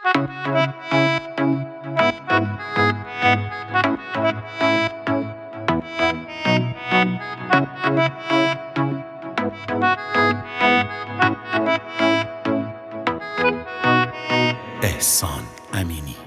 احسان امینی.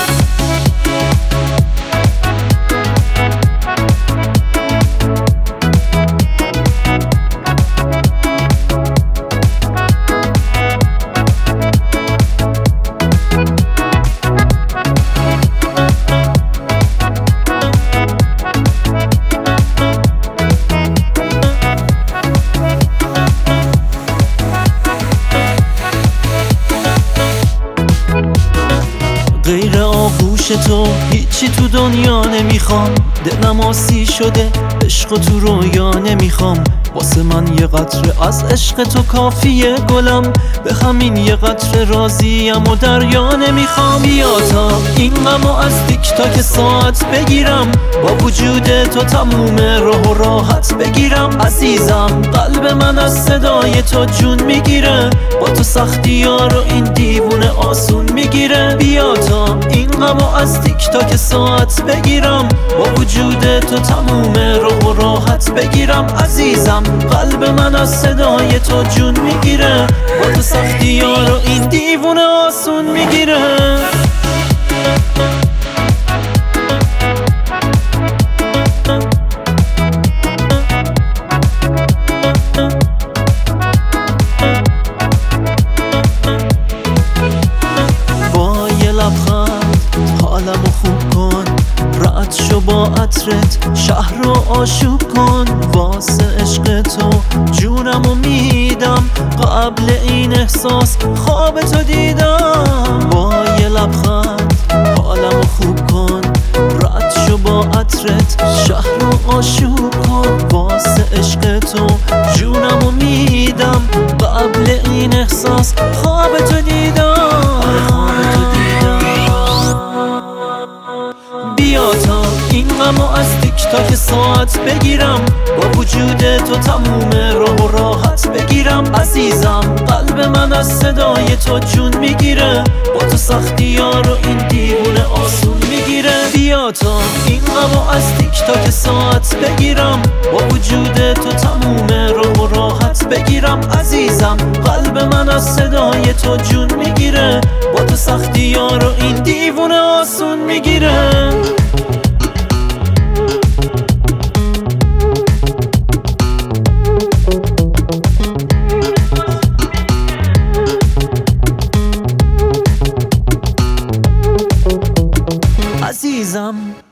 غیر آغوش تو هیچی تو دنیا نمیخوام، دلم آسی شده عشق تو رویا نمیخوام. واسه من یه قطره از عشق تو کافیه گلم، به همین یه قطره راضیم و دریا نمیخوام. بیا تا این غمو از تیک تاک ساعت بگیرم، با وجود تو تموم راه و راحت بگیرم. عزیزم قلب من از صدای تو جون میگیره، با تو سختی ها رو این دیوونه آسون میگیره. بیا تا این غمو از تیک تاک ساعت بگیرم، با وجود تو تموم راه و راحت بگیرم. عزیزم قلب من از صدای تو جون میگیره، با تو سختی ها رو این دیوونه آسون میگیره. با یه لبخند حالمو خوب کن، رعد شو با عطرت شهر رو آشوب کن. واسه عشق تو جونمو میدم، قبل این احساس خواب تو دیدم. با یه لبخند حالمو خوب کن، رعد شو با عطرت شهر رو آشوب کن. واسه عشق تو جونمو میدم، قبل این احساس خواب تو دیدم. بیا تا این غمو از تیک تاک ساعت بگیرم، با وجود تو تموم راه و راحت بگیرم. عزیزم قلب من از صدای تو جون میگیره، با تو سختی ها رو این دیوونه آسون میگیره. بیا تا این غمو از تیک تاک ساعت بگیرم، با وجود تو تموم راه و راحت بگیرم. عزیزم قلب من از صدای تو جون میگیره، با تو سختی ها رو این دیوونه آسون میگیره. عزیزم